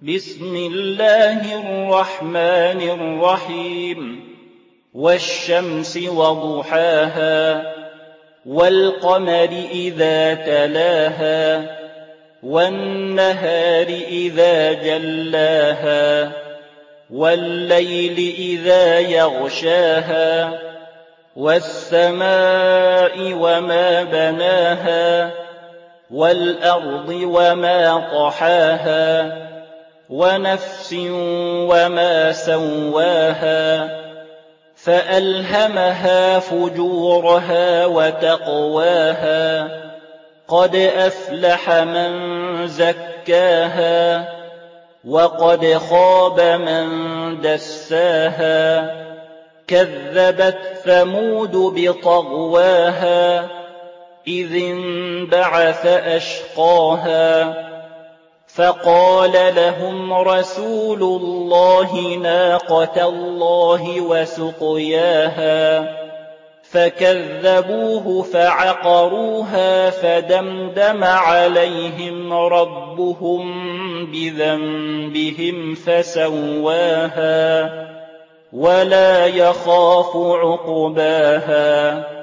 بسم الله الرحمن الرحيم والشمس وضحاها والقمر إذا تلاها والنهار إذا جلاها والليل إذا يغشاها والسماء وما بناها والأرض وما طحاها ونفس وما سواها فألهمها فجورها وتقواها قد أفلح من زكاها وقد خاب من دساها كذبت ثمود بطغواها إذ انبعث أشقاها فقال لهم رسول الله ناقة الله وسقياها فكذبوه فعقروها فدمدم عليهم ربهم بذنبهم فسواها ولا يخاف عقباها